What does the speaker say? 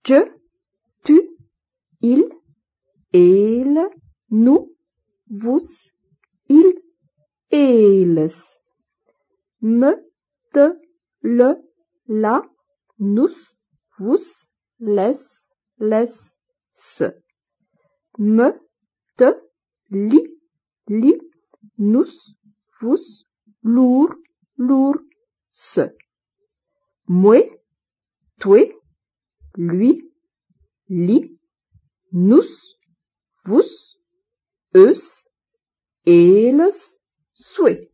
je, tu, il, ele, nu, vos, il, eles. Me, te, le, la, nous, vos, les, se. Me, te, li, nous, vos, lour, se. Moi, toi, lui, li, nous, vos, eus, eles, sue.